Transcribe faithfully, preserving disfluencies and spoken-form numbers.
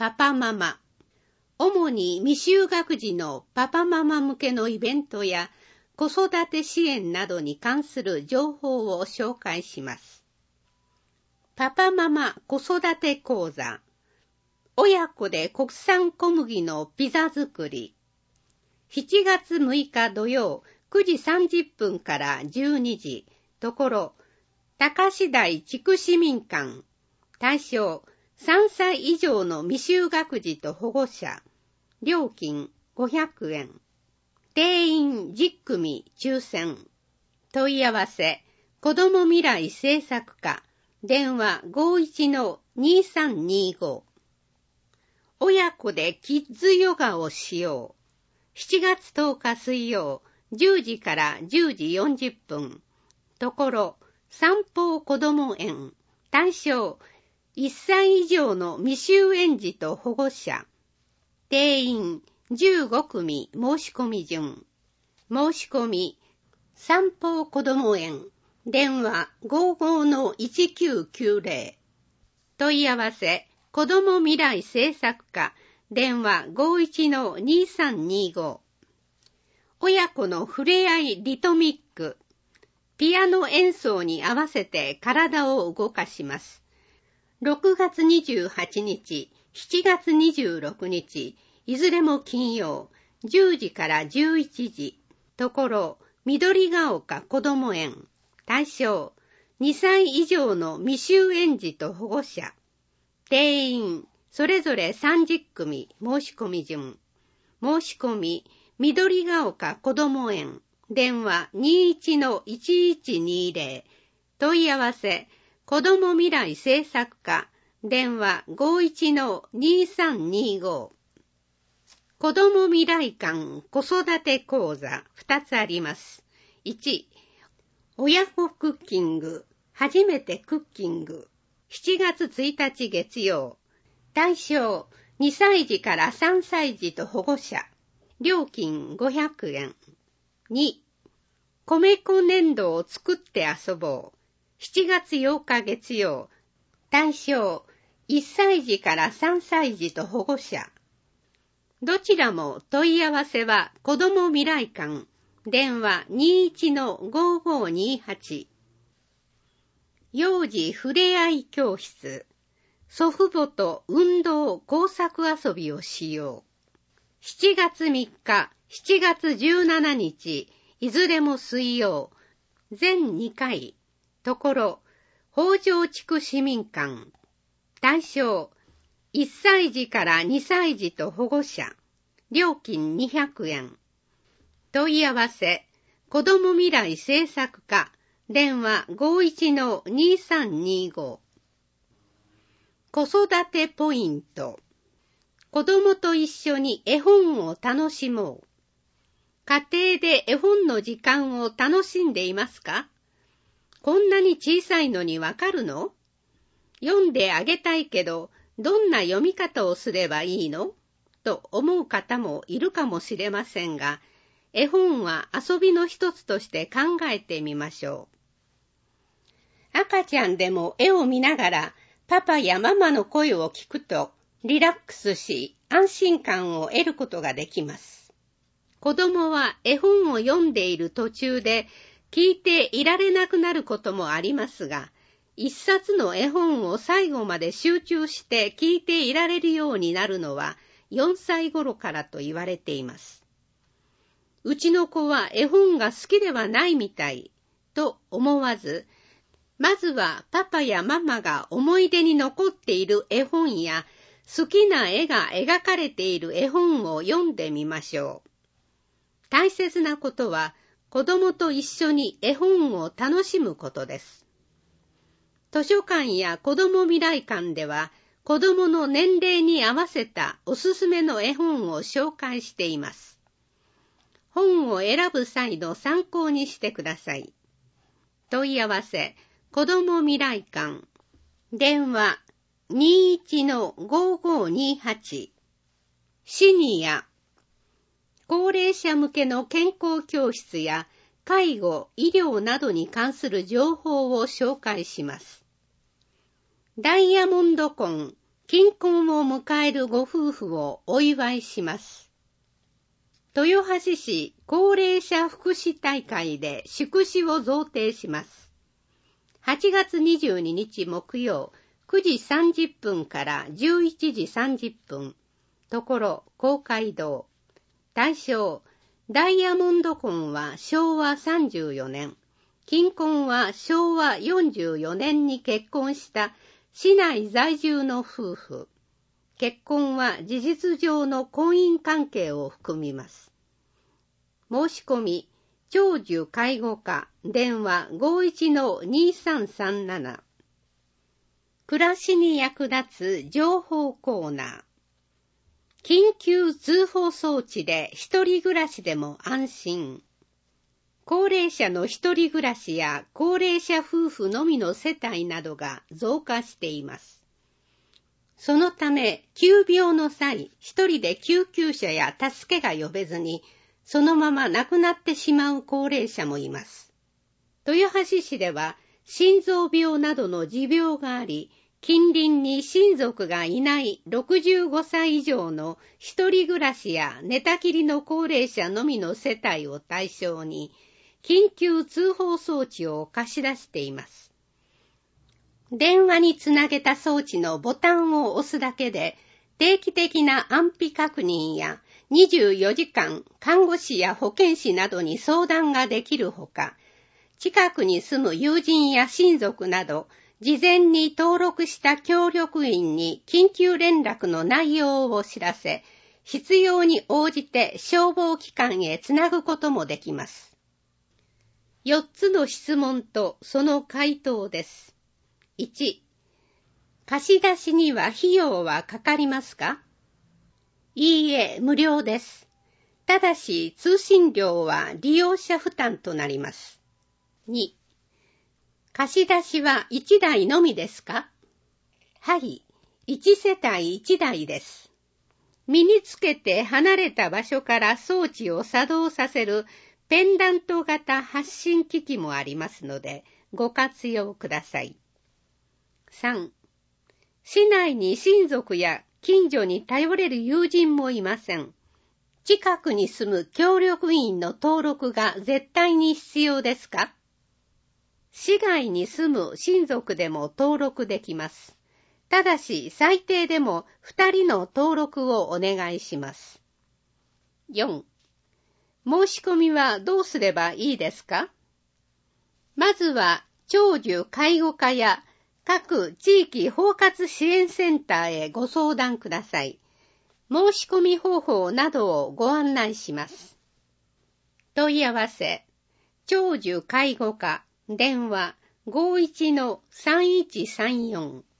パパママ。主に未就学児のパパママ向けのイベントや子育て支援などに関する情報を紹介します。パパママ子育て講座。親子で国産小麦のピザ作り。しちがつむいか土曜くじさんじゅっぷんからじゅうにじ、ところ、高志台地区市民館。対象、さんさい以上の未就学児と保護者。料金ごひゃくえん。定員じゅっくみ抽選。問い合わせ、子ども未来政策課。電話 ごいちのにさんにご。親子でキッズヨガをしよう。しちがつとおか水曜、じゅうじからじゅうじよんじゅっぷん。ところ、三宝こども園。対象、いっさい以上の未就園児と保護者。定員じゅうごくみ申し込み順。申し込み、三宝こども園。電話 ごじゅうごのいちきゅうきゅうぜろ。問い合わせ、子ども未来政策課。電話 ごいちのにさんにご。親子のふれあいリトミック。ピアノ演奏に合わせて体を動かします。ろくがつにじゅうはちにち、しちがつにじゅうろくにち、いずれも金曜、じゅうじからじゅういちじ。ところ、緑が丘こども園。対象、にさい以上の未就園児と保護者。定員、それぞれさんじゅっくみ申し込み順。申し込み、緑が丘こども園。電話 にいちのいちいちにぜろ。問い合わせ、子ども未来政策課。電話 ごいちのにさんにご。子ども未来館子育て講座ふたつあります。いち、親子クッキング、初めてクッキング。しちがつついたち月曜。対象、にさいじからさんさいじと保護者。料金ごひゃくえん。に、米粉粘土を作って遊ぼう。しちがつようか月曜。対象、いっさいじからさんさいじと保護者。どちらも問い合わせは子ども未来館。電話 にいちのごごにはち。幼児ふれあい教室。祖父母と運動工作遊びをしよう。しちがつみっか、しちがつじゅうしちにち、いずれも水曜。全にかい。ところ、北条地区市民館。対象、いっさいじからにさいじと保護者。料金にひゃくえん。問い合わせ、子ども未来政策課。電話 ごいちのにさんにご。子育てポイント。子どもと一緒に絵本を楽しもう。家庭で絵本の時間を楽しんでいますか？こんなに小さいのにわかるの？読んであげたいけど、どんな読み方をすればいいの？と思う方もいるかもしれませんが、絵本は遊びの一つとして考えてみましょう。赤ちゃんでも絵を見ながらパパやママの声を聞くとリラックスし安心感を得ることができます。子供は絵本を読んでいる途中で聞いていられなくなることもありますが、一冊の絵本を最後まで集中して聞いていられるようになるのはよんさい頃からと言われています。うちの子は絵本が好きではないみたいと思わず、まずはパパやママが思い出に残っている絵本や好きな絵が描かれている絵本を読んでみましょう。大切なことは子供と一緒に絵本を楽しむことです。図書館や子ども未来館では子どもの年齢に合わせたおすすめの絵本を紹介しています。本を選ぶ際の参考にしてください。問い合わせ、子ども未来館。電話 にいちのごごにはち。シニア。高齢者向けの健康教室や介護、医療などに関する情報を紹介します。ダイヤモンド婚、 金婚を迎えるご夫婦をお祝いします。豊橋市高齢者福祉大会で祝詞を贈呈します。はちがつにじゅうににち木曜、くじさんじゅっぷんからじゅういちじさんじゅっぷん。ところ、公会堂。対象、ダイヤモンド婚はしょうわさんじゅうよねん。金婚はしょうわよんじゅうよねんに結婚した市内在住の夫婦。結婚は事実上の婚姻関係を含みます。申し込み、長寿介護課、電話 ごいちのにさんさんなな。暮らしに役立つ情報コーナー。緊急通報装置で一人暮らしでも安心。高齢者の一人暮らしや高齢者夫婦のみの世帯などが増加しています。そのため、急病の際、一人で救急車や助けが呼べずに、そのまま亡くなってしまう高齢者もいます。豊橋市では、心臓病などの持病があり、近隣に親族がいないろくじゅうごさい以上の一人暮らしや寝たきりの高齢者のみの世帯を対象に、緊急通報装置を貸し出しています。電話につなげた装置のボタンを押すだけで、定期的な安否確認やにじゅうよじかん看護師や保健師などに相談ができるほか、近くに住む友人や親族など、事前に登録した協力員に緊急連絡の内容を知らせ、必要に応じて消防機関へつなぐこともできます。よっつの質問とその回答です。いち、貸し出しには費用はかかりますか？いいえ、無料です。ただし通信料は利用者負担となります。に、貸し出しはいちだいのみですか？はい、いちせたいいちだいです。身につけて離れた場所から装置を作動させるペンダント型発信機器もありますので、ご活用ください。さん、市内に親族や近所に頼れる友人もいません。近くに住む協力員の登録が絶対に必要ですか？市外に住む親族でも登録できます。ただし最低でもふたりの登録をお願いします。よん、申し込みはどうすればいいですか？まずは長寿介護課や各地域包括支援センターへご相談ください。申し込み方法などをご案内します。問い合わせ、長寿介護課、電話 ごいちのさんいちさんよん。